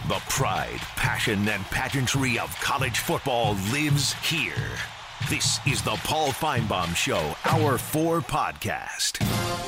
The pride, passion, and pageantry of college football lives here. This is the Paul Finebaum Show, Hour 4 podcast.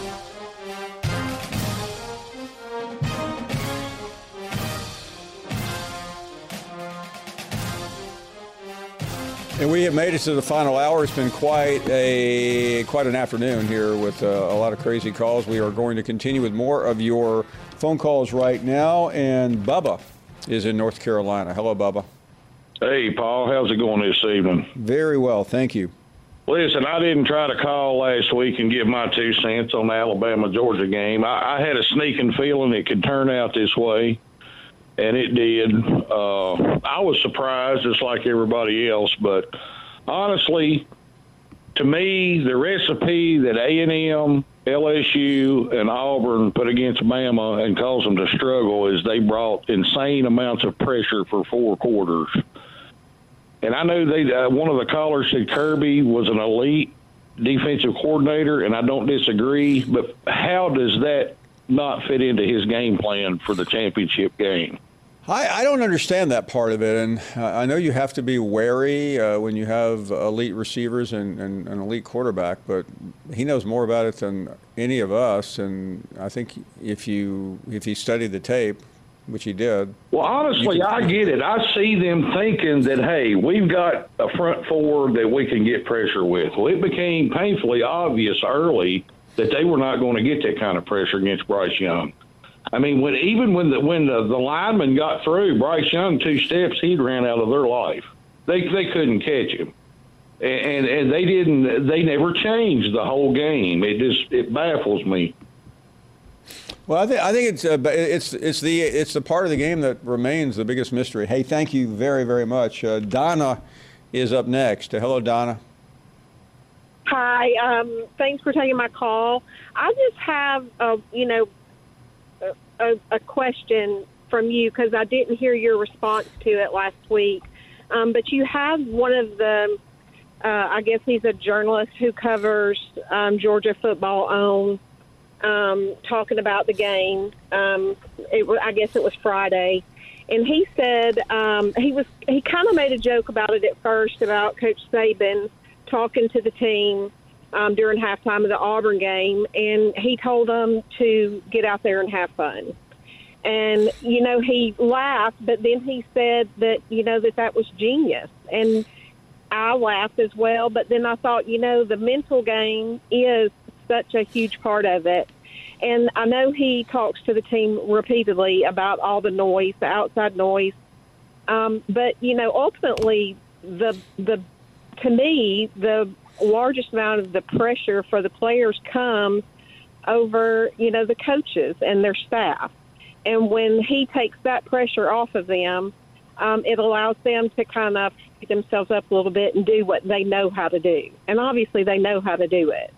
And we have made it to the final hour. It's been quite an afternoon here with a lot of crazy calls. We are going to continue with more of your phone calls right now. And Bubba is in North Carolina. Hello, Bubba. Hey, Paul. How's it going this evening? Very well, thank you. Listen, I didn't try to call last week and give my 2 cents on the Alabama-Georgia game. I had a sneaking feeling it could turn out this way. And it did. I was surprised, just like everybody else. But honestly, to me, the recipe that A&M, LSU, and Auburn put against Bama and caused them to struggle is they brought insane amounts of pressure for 4 quarters. And I know one of the callers said Kirby was an elite defensive coordinator, and I don't disagree. But how does that not fit into his game plan for the championship game? I don't understand that part of it, and I know you have to be wary when you have elite receivers and an elite quarterback, but he knows more about it than any of us, and I think if he studied the tape, which he did. Well, honestly, I get it. I see them thinking that, hey, we've got a front 4 that we can get pressure with. Well, it became painfully obvious early that they were not going to get that kind of pressure against Bryce Young. I mean, when the lineman got through, Bryce Young 2 steps, he'd ran out of their life. They couldn't catch him, and they never changed the whole game. It baffles me. Well, I think it's the part of the game that remains the biggest mystery. Hey, thank you very, very much. Donna is up next. Hello, Donna. Hi. Thanks for taking my call. I just have a question from you because I didn't hear your response to it last week. But you have one of the, I guess he's a journalist who covers Georgia football talking about the game. I guess it was Friday. And he said he kind of made a joke about it at first about Coach Saban talking to the team during halftime of the Auburn game, and he told them to get out there and have fun. And, he laughed, but then he said that, that was genius. And I laughed as well, but then I thought, the mental game is such a huge part of it. And I know he talks to the team repeatedly about all the noise, the outside noise. But, ultimately, to me, the largest amount of the pressure for the players comes over, the coaches and their staff. And when he takes that pressure off of them, it allows them to kind of pick themselves up a little bit and do what they know how to do. And obviously they know how to do it.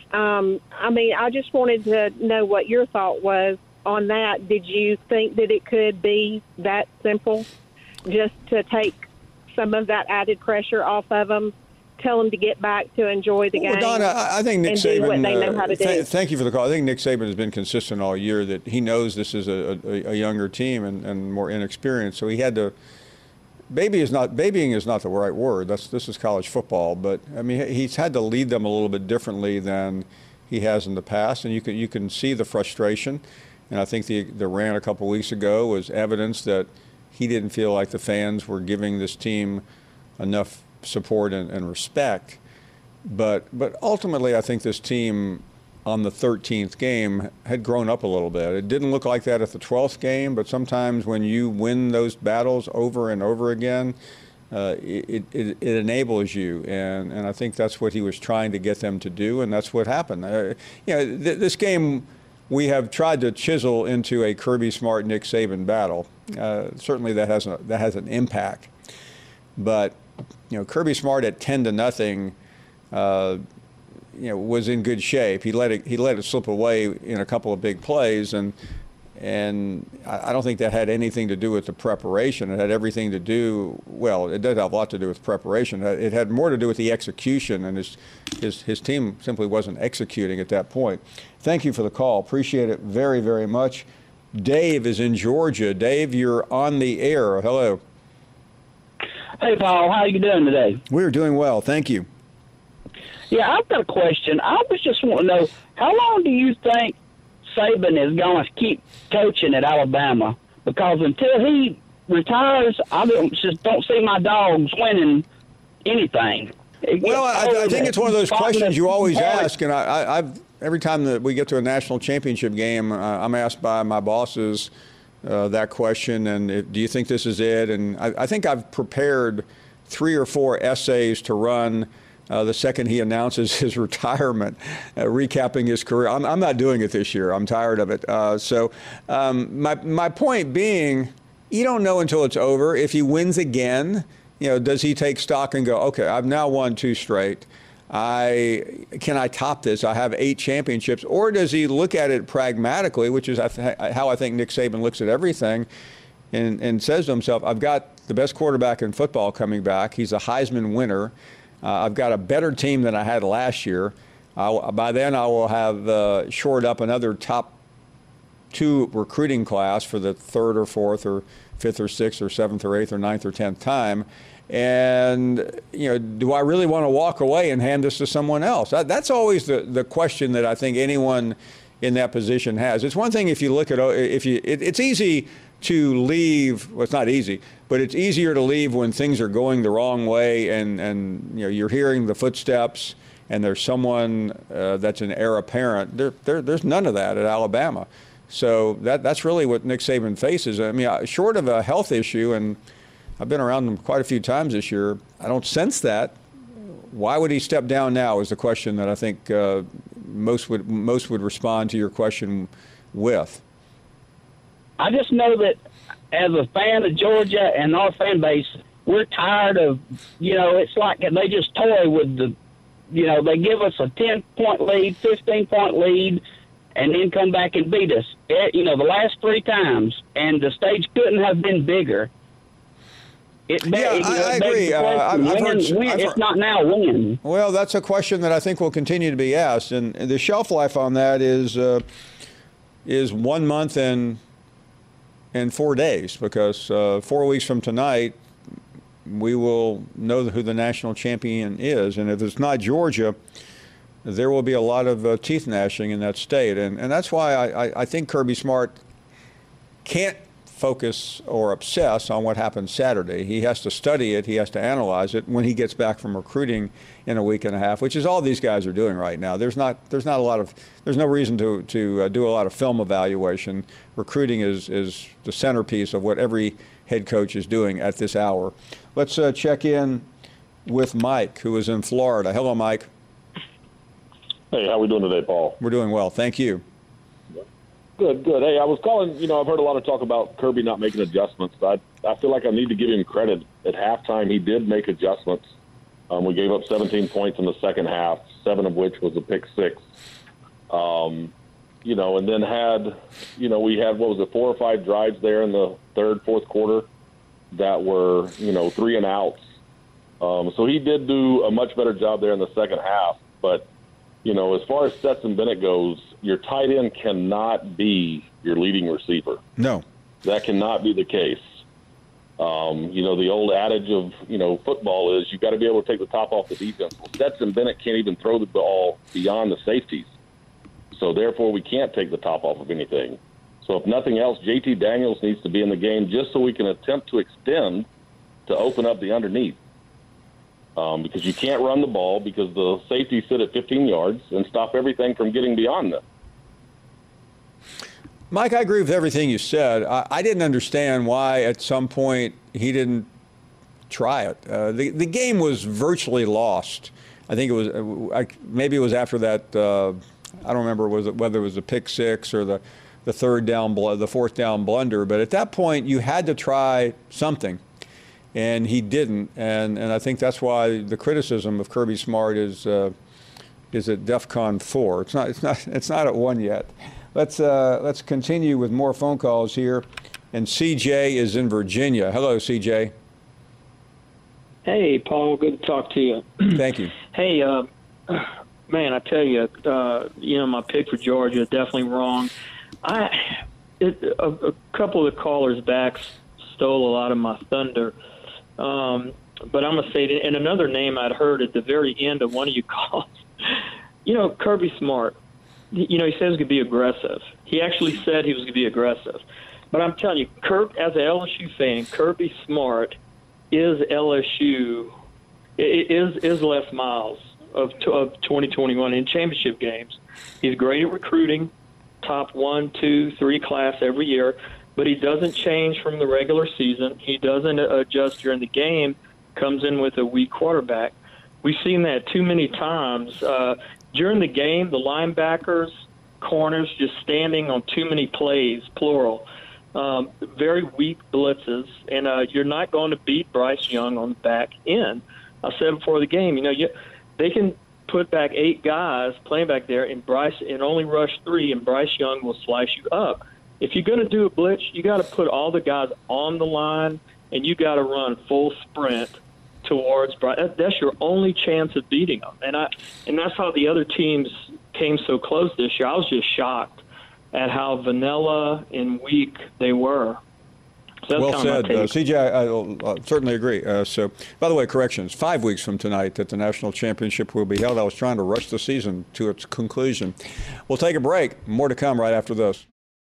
I just wanted to know what your thought was on that. Did you think that it could be that simple, just to take some of that added pressure off of them, tell them to get back to enjoy the game? Well, Donna, I think Nick Saban, do what they know how to do. Thank you for the call. I think Nick Saban has been consistent all year that he knows this is a younger team and more inexperienced, so he had to. Babying is not the right word. This is college football, but I mean he's had to lead them a little bit differently than he has in the past, and you can see the frustration. And I think the rant a couple weeks ago was evidence that he didn't feel like the fans were giving this team enough support and respect. But ultimately, I think this team on the 13th game had grown up a little bit. It didn't look like that at the 12th game, but sometimes when you win those battles over and over again, it enables you, and I think that's what he was trying to get them to do, and that's what happened. This game we have tried to chisel into a Kirby Smart, Nick Saban battle. Certainly that has an impact, but Kirby Smart at 10-0. Was in good shape. He let it slip away in a couple of big plays, and I don't think that had anything to do with the preparation. It had everything to do. Well, it did have a lot to do with preparation. It had more to do with the execution, and his team simply wasn't executing at that point. Thank you for the call. Appreciate it very, very much. Dave is in Georgia. Dave, you're on the air. Hello. Hey, Paul. How are you doing today? We're doing well. Thank you. Yeah, I've got a question. I was just wanting to know, how long do you think Saban is going to keep coaching at Alabama? Because until he retires, I just don't see my Dogs winning anything. Well, I think it's one of those questions you always ask, and I've every time that we get to a national championship game, I'm asked by my bosses that question, and do you think this is it? And I think I've prepared 3 or 4 essays to run the second he announces his retirement, recapping his career. I'm not doing it this year. I'm tired of it. My point being, you don't know until it's over. If he wins again, does he take stock and go, okay, I've now won 2 straight. Can I top this? I have 8 championships. Or does he look at it pragmatically, which is how I think Nick Saban looks at everything, and says to himself, I've got the best quarterback in football coming back. He's a Heisman winner. I've got a better team than I had last year. By then, I will have shored up another top 2 recruiting class for the 3rd or 4th or 5th or 6th or 7th or 8th or 9th or 10th time. And, do I really want to walk away and hand this to someone else? That's always the question that I think anyone in that position has. It's one thing if you look at, it's easy to leave. Well, it's not easy, but it's easier to leave when things are going the wrong way and you're hearing the footsteps and there's someone that's an heir apparent. There's none of that at Alabama. So that's really what Nick Saban faces. I mean, short of a health issue, and I've been around him quite a few times this year, I don't sense that. Why would he step down now is the question that I think most would respond to your question with. I just know that as a fan of Georgia and our fan base, we're tired of, it's like they just toy with they give us a 10-point lead, 15-point lead, and then come back and beat us. The last 3 times, and the stage couldn't have been bigger. I agree. If not now, when? Well, that's a question that I think will continue to be asked, and the shelf life on that is 1 month and 4 days, because 4 weeks from tonight, we will know who the national champion is, and if it's not Georgia, there will be a lot of teeth gnashing in that state, and that's why I think Kirby Smart can't focus or obsess on what happened Saturday. He has to study it. He has to analyze it when he gets back from recruiting in a week and a half, which is all these guys are doing right now. There's no reason to do a lot of film evaluation. Recruiting is the centerpiece of what every head coach is doing at this hour. Let's check in with Mike, who is in Florida. Hello, Mike. Hey, how are we doing today, Paul? We're doing well. Thank you. Good. Hey, I was calling, I've heard a lot of talk about Kirby not making adjustments. I feel like I need to give him credit. At halftime, he did make adjustments. We gave up 17 points in the second half, 7 of which was a pick 6. And then we had, 4 or 5 drives there in the 3rd, 4th quarter that were, 3 and outs. So he did do a much better job there in the second half. But, as far as Stetson Bennett goes, your tight end cannot be your leading receiver. No. That cannot be the case. The old adage of, football is you got to be able to take the top off the defense. Well, Stetson Bennett can't even throw the ball beyond the safeties. So, therefore, we can't take the top off of anything. So, if nothing else, JT Daniels needs to be in the game just so we can attempt to extend to open up the underneath. Because you can't run the ball because the safeties sit at 15 yards and stop everything from getting beyond them. Mike, I agree with everything you said. I didn't understand why at some point he didn't try it. The game was virtually lost. I think it was maybe it was after that. I don't remember whether it was a pick 6 or the 4th down blunder. But at that point, you had to try something. And he didn't, and I think that's why the criticism of Kirby Smart is at DEFCON 4. It's not at 1 yet. Let's continue with more phone calls here, and CJ is in Virginia. Hello, CJ. Hey, Paul. Good to talk to you. Thank you. Hey, man, I tell you, my pick for Georgia definitely wrong. a couple of the callers back stole a lot of my thunder. But I'm going to say, and another name I'd heard at the very end of one of you calls, Kirby Smart. He said he was going to be aggressive. He actually said he was going to be aggressive. But I'm telling you, as an LSU fan, Kirby Smart is LSU, is Les Miles of 2021 in championship games. He's great at recruiting, top 1, 2, 3 class every year, but he doesn't change from the regular season. He doesn't adjust during the game, comes in with a weak quarterback. We've seen that too many times. During the game, the linebackers, corners just standing on too many plays, plural. Very weak blitzes, and you're not going to beat Bryce Young on the back end. I said before the game, they can put back 8 guys playing back there, and only rush 3, and Bryce Young will slice you up. If you're going to do a blitz, you got to put all the guys on the line, and you got to run full sprint towards Bryce. That's your only chance of beating them, and that's how the other teams came so close this year. I was just shocked at how vanilla and weak they were. So well said, CJ. I certainly agree. So, by the way, corrections. 5 weeks from tonight that the national championship will be held. I was trying to rush the season to its conclusion. We'll take a break. More to come right after this.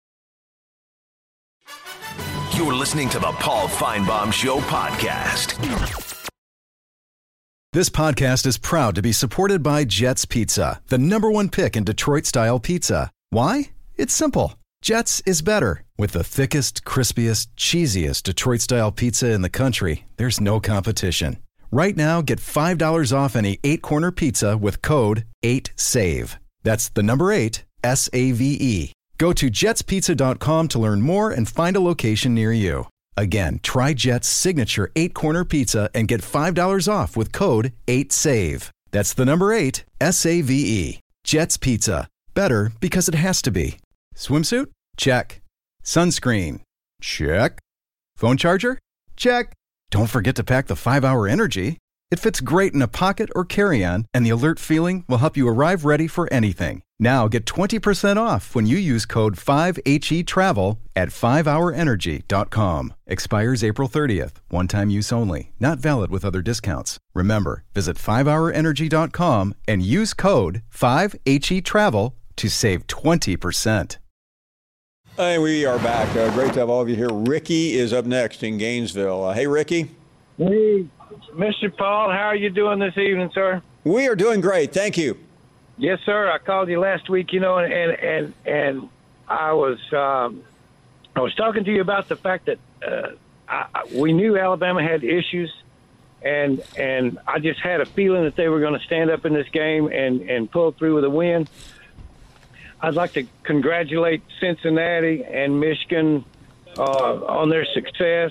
You're listening to the Paul Feinbaum Show podcast. This podcast is proud to be supported by Jets Pizza, the #1 pick in Detroit-style pizza. Why? It's simple. Jets is better. With the thickest, crispiest, cheesiest Detroit-style pizza in the country, there's no competition. Right now, get $5 off any 8-corner pizza with code 8SAVE. That's the number 8, SAVE. Go to jetspizza.com to learn more and find a location near you. Again, try Jet's signature 8-corner pizza and get $5 off with code 8SAVE. That's the number 8, SAVE. Jet's Pizza. Better because it has to be. Swimsuit? Check. Sunscreen? Check. Phone charger? Check. Don't forget to pack the 5-Hour Energy. It fits great in a pocket or carry-on, and the alert feeling will help you arrive ready for anything. Now get 20% off when you use code 5HETRAVEL at 5hourenergy.com. Expires April 30th. One-time use only. Not valid with other discounts. Remember, visit 5hourenergy.com and use code 5HETRAVEL to save 20%. Hey, we are back. Great to have all of you here. Ricky is up next in Gainesville. Hey, Ricky. Hey, Mr. Paul, how are you doing this evening, sir? We are doing great. Thank you. Yes, sir. I called you last week, and I was talking to you about the fact that we knew Alabama had issues, and I just had a feeling that they were going to stand up in this game and pull through with a win. I'd like to congratulate Cincinnati and Michigan on their success,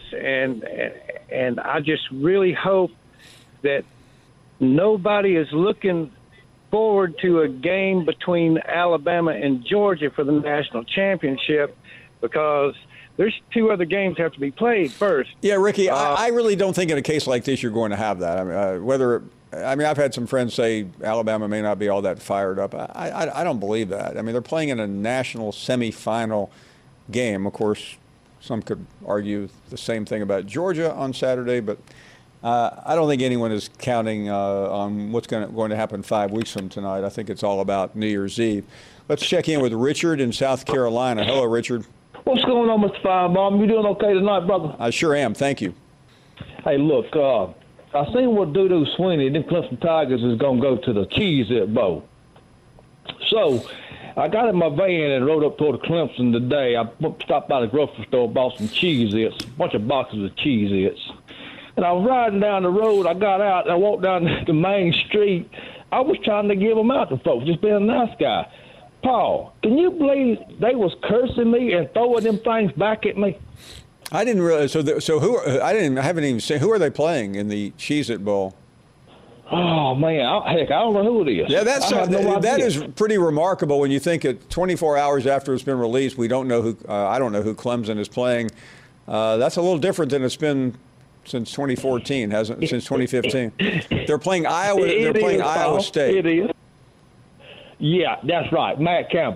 and I just really hope that nobody is looking forward to a game between Alabama and Georgia for the national championship, because there's 2 other games that have to be played first. Yeah, Ricky, I really don't think in a case like this you're going to have that. I mean, I've had some friends say Alabama may not be all that fired up. I don't believe that. I mean, they're playing in a national semifinal game. Of course, some could argue the same thing about Georgia on Saturday, but I don't think anyone is counting on what's going to happen 5 weeks from tonight. I think it's all about New Year's Eve. Let's check in with Richard in South Carolina. Hello, Richard. What's going on, Mr. Feinbaum? You doing okay tonight, brother? I sure am. Thank you. Hey, look, I seen what Dudu Sweeney, them Clemson Tigers, is going to go to the Cheez-It Bowl. So I got in my van and rode up toward Clemson today. I stopped by the grocery store, bought some Cheez-Its, a bunch of boxes of Cheez-Its. And I was riding down the road. I got out and I walked down the main street. I was trying to give them out to folks, just being a nice guy. Paul, can you believe they was cursing me and throwing them things back at me? I didn't realize. So who? I haven't even seen. Who are they playing in the Cheez-It Bowl? Oh man, heck, I don't know who it is. Yeah, that is pretty remarkable when you think it. 24 hours after it's been released, we don't know who. I don't know who Clemson is playing. That's a little different than it's been since 2014, hasn't it? Since 2015. They're playing Iowa. They're playing Iowa State. It is. Yeah, that's right, Matt Campbell.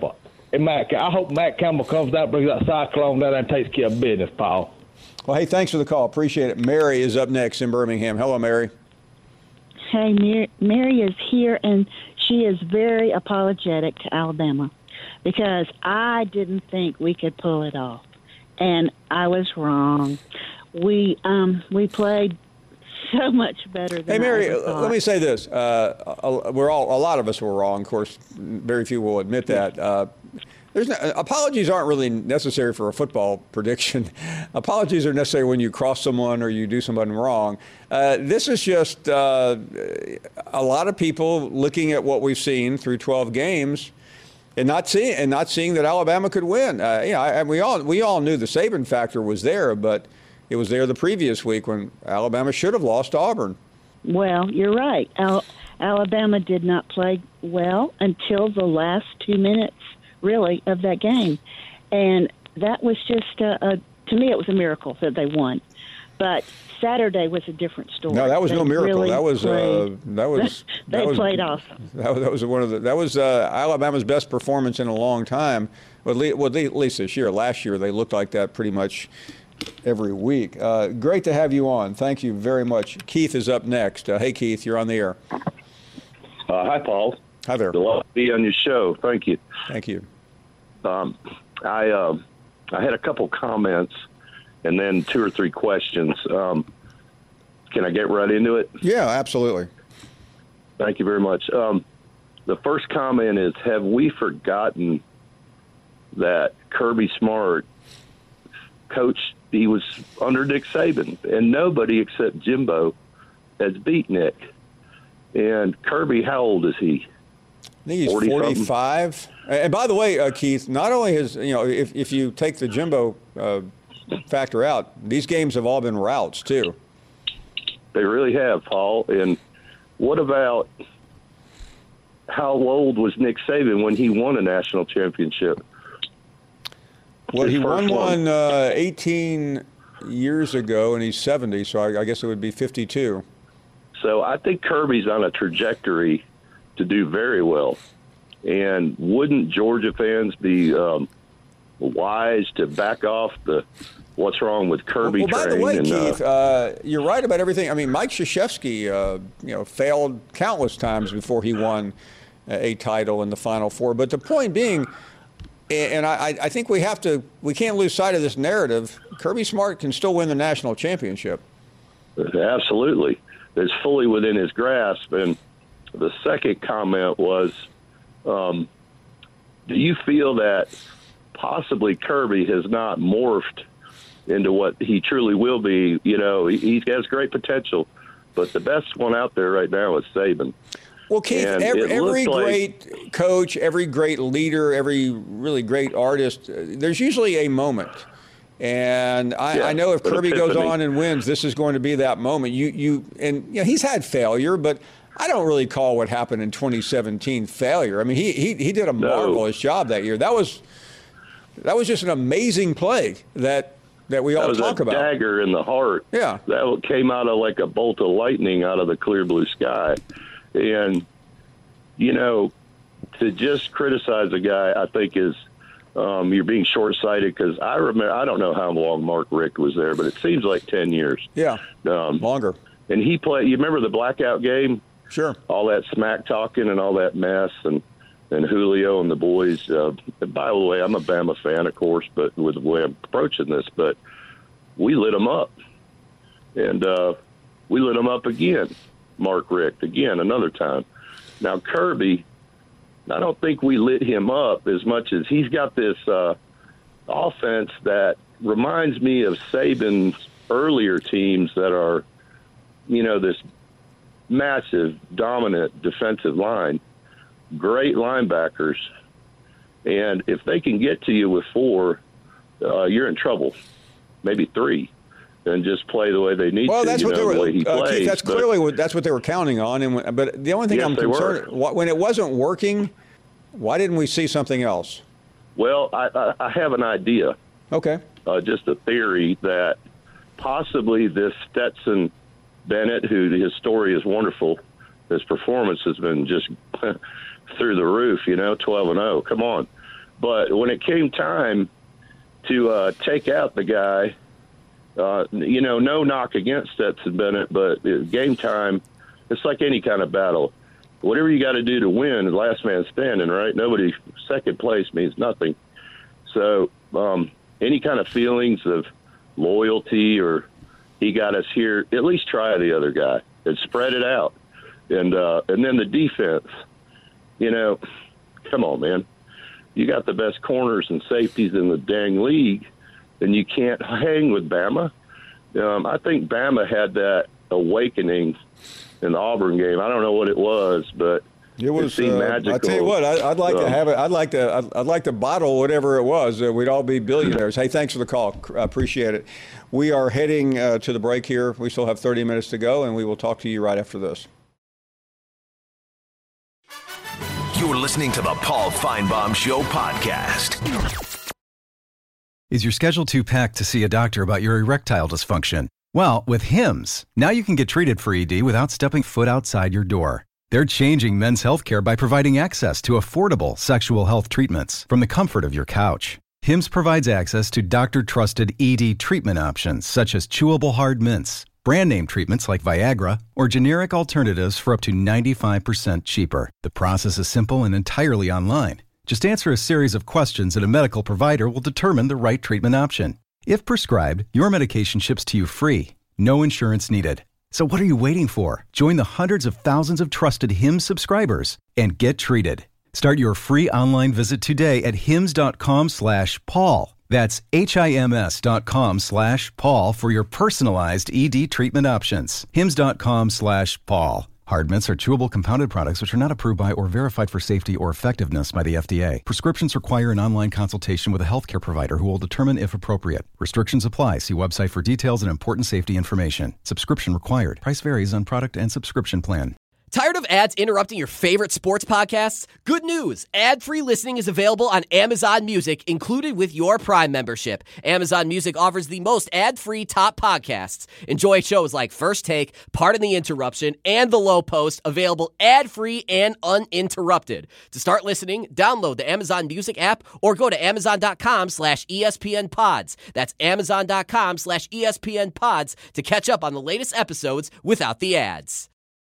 And I hope Matt Campbell comes down, brings that cyclone down there and takes care of business, Paul. Well, hey, thanks for the call. Appreciate it. Mary is up next in Birmingham. Hello, Mary. Hey, Mary is here, and she is very apologetic to Alabama because I didn't think we could pull it off, and I was wrong. We played so much better than Hey, Mary, I ever thought. let me say this. A lot of us were wrong. Of course, very few will admit that. Apologies aren't really necessary for a football prediction. Apologies are necessary when you cross someone or you do something wrong. This is just a lot of people looking at what we've seen through 12 games and not seeing that Alabama could win. We all knew the Saban factor was there, but it was there the previous week when Alabama should have lost to Auburn. Well, you're right. Alabama did not play well until the last 2 minutes, really, of that game. And that was just, to me, it was a miracle that they won. But Saturday was a different story. No, that was no miracle. Really that was played awesome. That was Alabama's best performance in a long time. Well, at least this year. Last year, they looked like that pretty much every week. Great to have you on. Thank you very much. Keith is up next. Hey, Keith, you're on the air. Hi, Paul. Hi there. Delighted to be on your show. Thank you. Thank you. I had a couple comments and then 2 or 3 questions. Can I get right into it? Yeah, absolutely. Thank you very much. The first comment is, have we forgotten that Kirby Smart coached, he was under Nick Saban, and nobody except Jimbo has beat Nick. And Kirby, how old is he? I think he's 45. And by the way, Keith, not only has, if you take the Jimbo factor out, these games have all been routes, too. They really have, Paul. And what about how old was Nick Saban when he won a national championship? Well, he won one 18 years ago, and he's 70, so I guess it would be 52. So I think Kirby's on a trajectory to do very well. And wouldn't Georgia fans be wise to back off the what's wrong with Kirby train? Well, by the way, Keith, you're right about everything. I mean, Mike Krzyzewski, failed countless times before he won a title in the Final Four. But the point being, and I think we can't lose sight of this narrative, Kirby Smart can still win the national championship. Absolutely. It's fully within his grasp. And the second comment was, do you feel that possibly Kirby has not morphed into what he truly will be? He has great potential, but the best one out there right now is Saban. Well, Keith, every great coach, every great leader, every really great artist, there's usually a moment. And I know if Kirby goes on and wins, this is going to be that moment. He's had failure, but I don't really call what happened in 2017 failure. I mean, he did a marvelous job that year. That was just an amazing play that we all talk about. That was a dagger in the heart. Yeah. That came out of like a bolt of lightning out of the clear blue sky. And, to just criticize a guy, I think is you're being short-sighted, because I don't know how long Mark Richt was there, but it seems like 10 years. Yeah, longer. And he played, you remember the blackout game? Sure. All that smack talking and all that mess, and Julio and the boys. And by the way, I'm a Bama fan, of course, but with the way I'm approaching this, but we lit them up. And we lit them up again, Mark Richt, again, another time. Now, Kirby, I don't think we lit him up as much as he's got this offense that reminds me of Saban's earlier teams that are, this massive, dominant defensive line, great linebackers. And if they can get to you with 4, you're in trouble, maybe 3. And just play the way they need to. Well, that's what they were. The way he plays, Keith, that's clearly that's what they were counting on. But the only thing I'm concerned, when it wasn't working, why didn't we see something else? Well, I have an idea. Okay. Just a theory that possibly this Stetson Bennett, who his story is wonderful, his performance has been just through the roof. 12-0. Come on. But when it came time to take out the guy, no knock against Stetson Bennett, but game time, it's like any kind of battle. Whatever you got to do to win is last man standing, right? Nobody, second place means nothing. So any kind of feelings of loyalty or he got us here, at least try the other guy and spread it out. And then the defense, come on, man. You got the best corners and safeties in the dang league, and you can't hang with Bama. I think Bama had that awakening in the Auburn game. I don't know what it was, but it seemed magical. I tell you what, I'd like to have it. I'd like to bottle whatever it was. We'd all be billionaires. Hey, thanks for the call. I appreciate it. We are heading to the break here. We still have 30 minutes to go, and we will talk to you right after this. You're listening to the Paul Feinbaum Show podcast. Is your schedule too packed to see a doctor about your erectile dysfunction? Well, with Hims, now you can get treated for ED without stepping foot outside your door. They're changing men's healthcare by providing access to affordable sexual health treatments from the comfort of your couch. Hims provides access to doctor-trusted ED treatment options such as chewable hard mints, brand name treatments like Viagra, or generic alternatives for up to 95% cheaper. The process is simple and entirely online. Just answer a series of questions and a medical provider will determine the right treatment option. If prescribed, your medication ships to you free. No insurance needed. So what are you waiting for? Join the hundreds of thousands of trusted Hims subscribers and get treated. Start your free online visit today at hims.com/Paul. That's HIMS.com/Paul for your personalized ED treatment options. HIMS.com/Paul. Hard mints are chewable compounded products which are not approved by or verified for safety or effectiveness by the FDA. Prescriptions require an online consultation with a healthcare provider who will determine if appropriate. Restrictions apply. See website for details and important safety information. Subscription required. Price varies on product and subscription plan. Tired of ads interrupting your favorite sports podcasts? Good news! Ad-free listening is available on Amazon Music, included with your Prime membership. Amazon Music offers the most ad-free top podcasts. Enjoy shows like First Take, Pardon the Interruption, and The Low Post, available ad-free and uninterrupted. To start listening, download the Amazon Music app or go to amazon.com/ESPNpods. That's amazon.com/ESPNpods to catch up on the latest episodes without the ads.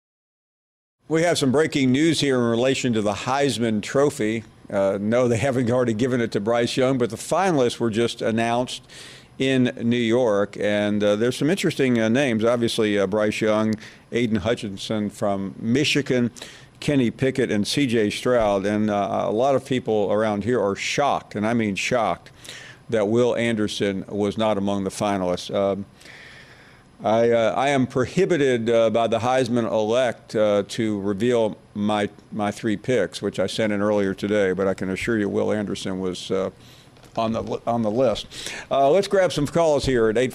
We have some breaking news here in relation to the Heisman Trophy. No, they haven't already given it to Bryce Young, but the finalists were just announced in New York, and there's some interesting names. Obviously, Bryce Young, Aiden Hutchinson from Michigan, Kenny Pickett, and C.J. Stroud. And a lot of people around here are shocked, and I mean shocked, that Will Anderson was not among the finalists. I am prohibited by the Heisman elect to reveal my three picks, which I sent in earlier today, but I can assure you Will Anderson was on the list. Let's grab some calls here at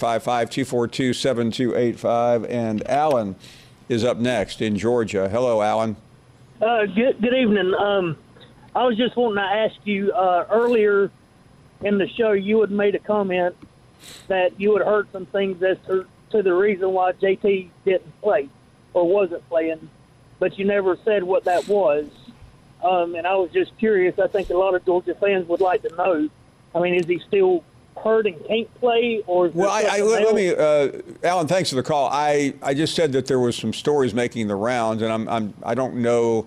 855-242-7285, and Alan is up next in Georgia. Hello, Alan. Good evening. I was just wanting to ask you, earlier in the show you had made a comment that you had heard some things as to the reason why JT didn't play or wasn't playing, but you never said what that was. And I was just curious. I think a lot of Georgia fans would like to know. I mean, is he still hurt and can't play? Or is let me, Alan, thanks for the call. I just said that there was some stories making the rounds, and I don't know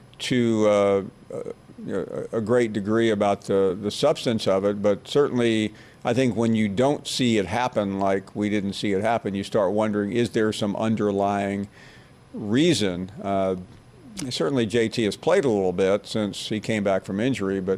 to a great degree about the substance of it, but certainly I think when you don't see it happen like we didn't see it happen, you start wondering, is there some underlying reason? Certainly JT has played a little bit since he came back from injury, but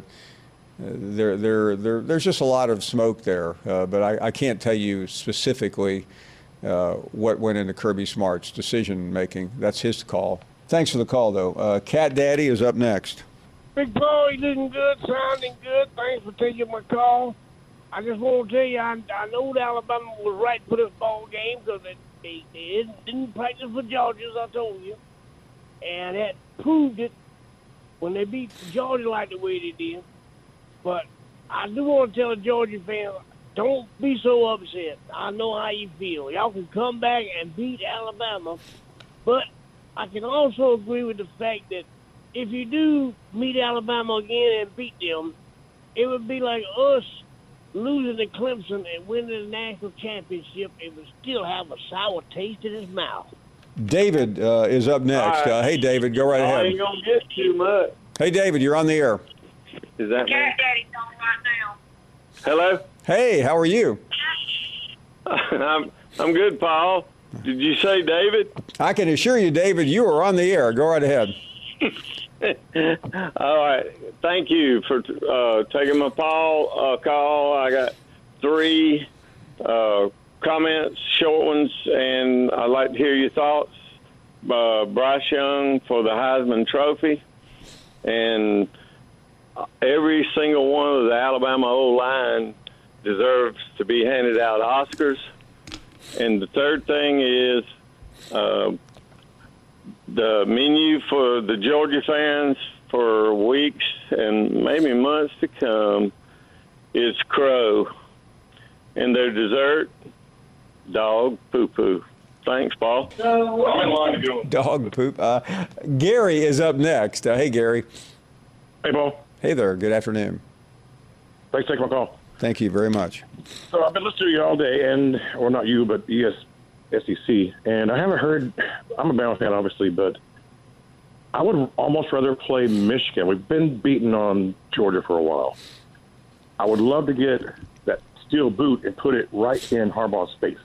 there's just a lot of smoke there. But I can't tell you specifically what went into Kirby Smart's decision making. That's his call. Thanks for the call, though. Cat Daddy is up next. Big Paul, you looking good, sounding good. Thanks for taking my call. I just want to tell you, I know that Alabama was right for this ball game because they didn't practice for Georgia, as I told you. And that proved it when they beat Georgia like the way they did. But I do want to tell the Georgia fans, don't be so upset. I know how you feel. Y'all can come back and beat Alabama. But I can also agree with the fact that if you do meet Alabama again and beat them, it would be like us losing to Clemson and winning the national championship. It would still have a sour taste in his mouth. David is up next. All right. Hey, David, go right I ahead. ain't going to get too much. Hey, David, you're on the air. Is that me? Daddy's on right now. Hello? Hey, how are you? I'm good, Paul. Did you say David? I can assure you, David, you are on the air. Go right ahead. All right. Thank you for taking my call. I got 3 comments, short ones, and I'd like to hear your thoughts. Bryce Young for the Heisman Trophy, and every single one of the Alabama O-line deserves to be handed out Oscars. And the third thing is the menu for the Georgia fans for weeks and maybe months to come is crow. And their dessert, dog poo-poo. Thanks, Paul. Dog poop. Gary is up next. Hey, Gary. Hey, Paul. Hey there. Good afternoon. Thanks for taking my call. Thank you very much. So I've been listening to you all day, or not you, but SEC, and I haven't heard. I'm a Bama fan, obviously, but I would almost rather play Michigan. We've been beating on Georgia for a while. I would love to get that steel boot and put it right in Harbaugh's face.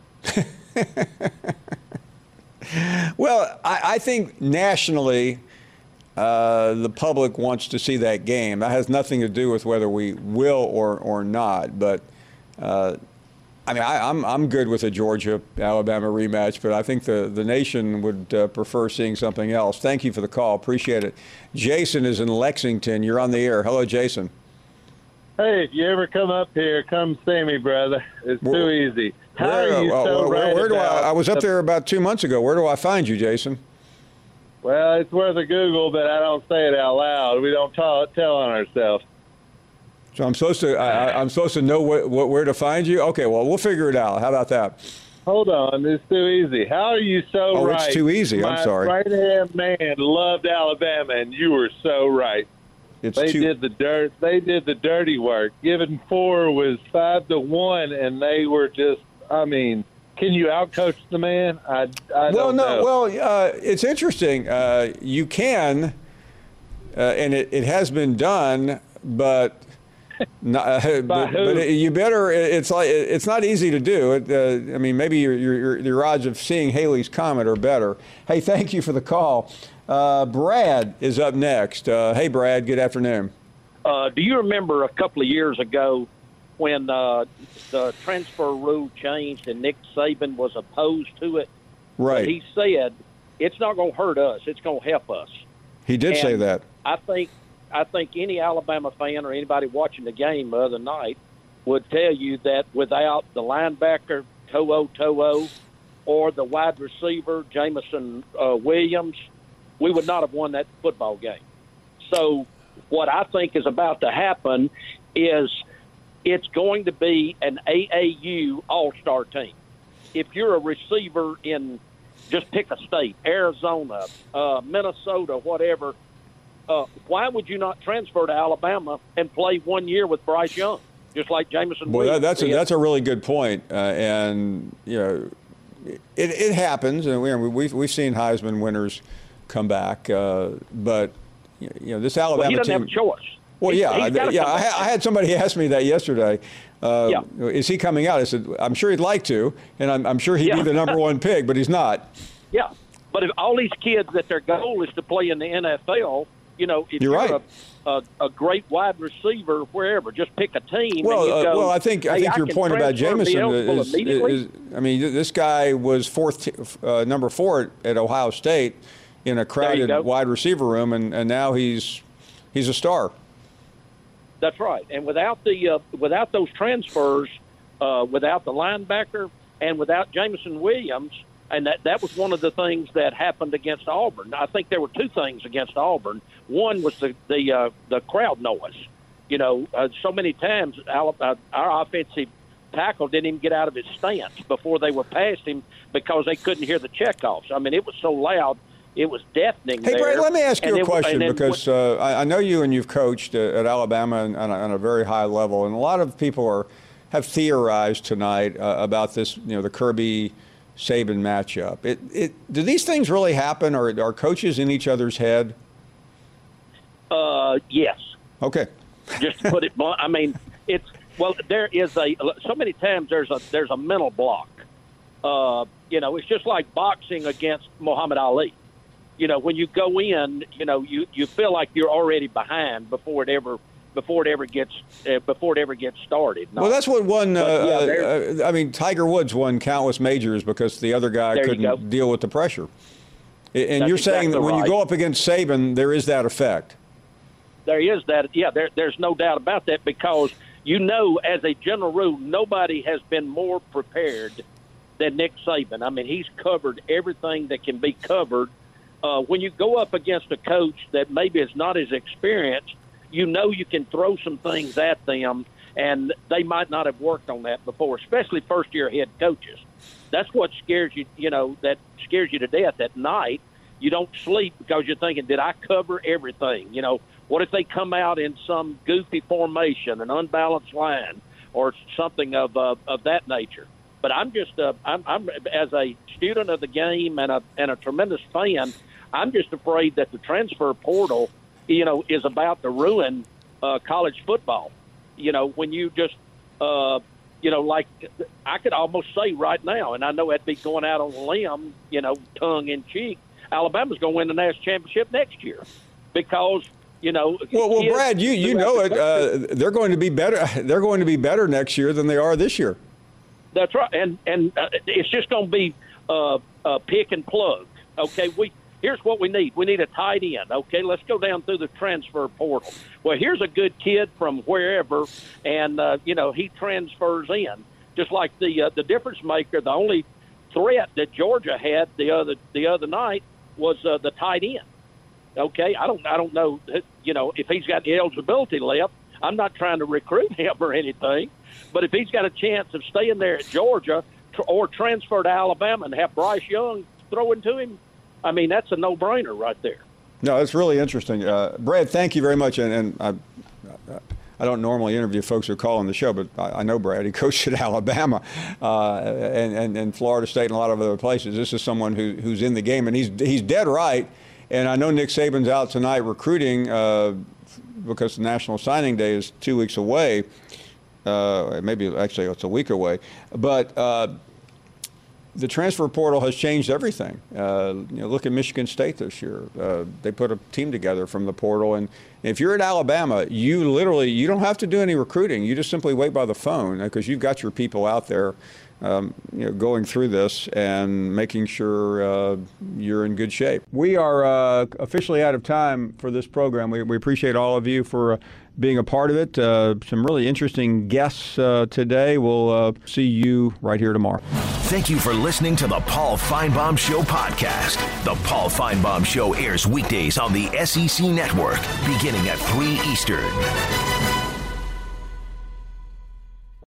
Well, I think nationally, the public wants to see that game. That has nothing to do with whether we will or not. But I mean, I'm good with a Georgia-Alabama rematch, but I think the nation would prefer seeing something else. Thank you for the call. Appreciate it. Jason is in Lexington. You're on the air. Hello, Jason. Hey, if you ever come up here, come see me, brother. It's too easy. How are you where do I was up there about 2 months ago. Where do I find you, Jason? Well, it's worth a Google, but I don't say it out loud. We don't tell on ourselves. So I'm supposed to know where to find you? Okay, well, we'll figure it out. How about that? Hold on, it's too easy. How are you so right? Oh, it's too easy. I'm sorry. My right-hand man loved Alabama, and you were so right. They did the dirt. They did the dirty work. Given 4 was 5-1, and they were just. I mean, can you outcoach the man? I don't know. Well, it's interesting. You can, and it has been done, but. But you better. It's not easy to do. I mean, maybe your odds of seeing Halley's Comet are better. Hey, thank you for the call. Brad is up next. Hey, Brad. Good afternoon. Do you remember a couple of years ago when the transfer rule changed and Nick Saban was opposed to it? Right. But he said it's not going to hurt us. It's going to help us. He did say that. I think any Alabama fan or anybody watching the game the other night would tell you that without the linebacker, To'o, or the wide receiver, Jameson Williams, we would not have won that football game. So what I think is about to happen is it's going to be an AAU all-star team. If you're a receiver in, just pick a state, Arizona, Minnesota, whatever, why would you not transfer to Alabama and play 1 year with Bryce Young, just like Jameson Williams? That's a really good point. And, you know, it happens. And we've seen Heisman winners come back. But, you know, this Alabama he doesn't team. have a choice. Well, I had somebody ask me that yesterday. Is he coming out? I said, I'm sure he'd like to, and I'm sure he'd be the number one pick, but he's not. Yeah, but if all these kids that their goal is to play in the NFL, you know, if you're right. a great wide receiver wherever, just pick a team. Well, and you go, I think your point about Jameson is, I mean, this guy was number 4 at Ohio State in a crowded wide receiver room, and now he's a star. That's right. And without those transfers, without the linebacker and without Jameson Williams, and that was one of the things that happened against Auburn. I think there were 2 things against Auburn. One was the crowd noise. You know, so many times our offensive tackle didn't even get out of his stance before they were past him because they couldn't hear the checkoffs. I mean, it was so loud. It was deafening. Hey, there. Brad, let me ask you And a question because when- I know you and you've coached at Alabama on a very high level, and a lot of people have theorized tonight about this, the Kirby Saban matchup. Do these things really happen, or are coaches in each other's head? Yes. Okay. Just to put it blunt, I mean, there is so many times there's a mental block. It's just like boxing against Muhammad Ali. When you go in, you feel like you're already behind before it ever gets started. No. Well, that's what won. Tiger Woods won countless majors because the other guy couldn't deal with the pressure. And you're saying that when you go up against Saban, there is that effect. There is that. Yeah, there's no doubt about that because as a general rule, nobody has been more prepared than Nick Saban. I mean, he's covered everything that can be covered. When you go up against a coach that maybe is not as experienced, you can throw some things at them, and they might not have worked on that before, especially first-year head coaches. That's what scares you, that scares you to death at night. You don't sleep because you're thinking, did I cover everything? What if they come out in some goofy formation, an unbalanced line, or something of that nature? But I'm just, I'm as a student of the game and a tremendous fan, I'm just afraid that the transfer portal, is about to ruin college football. When you just, like I could almost say right now, and I know that'd be going out on a limb, tongue in cheek, Alabama's going to win the national championship next year because. Well, Brad, you know it. They're going to be better. They're going to be better next year than they are this year. That's right, and it's just going to be pick and plug. Okay, here's what we need. We need a tight end. Okay, let's go down through the transfer portal. Well, here's a good kid from wherever, and he transfers in. Just like the difference maker, the only threat that Georgia had the other night was the tight end. Okay, I don't know, if he's got the eligibility left. I'm not trying to recruit him or anything, but if he's got a chance of staying there at Georgia or transfer to Alabama and have Bryce Young throwing to him, I mean, that's a no-brainer right there. No, it's really interesting. Brad, thank you very much. And I don't normally interview folks who call on the show, but I know Brad. He coached at Alabama and Florida State and a lot of other places. This is someone who's in the game, and he's dead right. And I know Nick Saban's out tonight recruiting because the National Signing Day is 2 weeks away. Maybe actually it's a week away. But the transfer portal has changed everything. Look at Michigan State this year. They put a team together from the portal. And if you're at Alabama, you don't have to do any recruiting. You just simply wait by the phone because you've got your people out there going through this and making sure you're in good shape. We are officially out of time for this program. We appreciate all of you for being a part of it. Some really interesting guests today. We'll see you right here tomorrow. Thank you for listening to the Paul Feinbaum Show podcast. The Paul Feinbaum Show airs weekdays on the SEC Network beginning at 3 Eastern.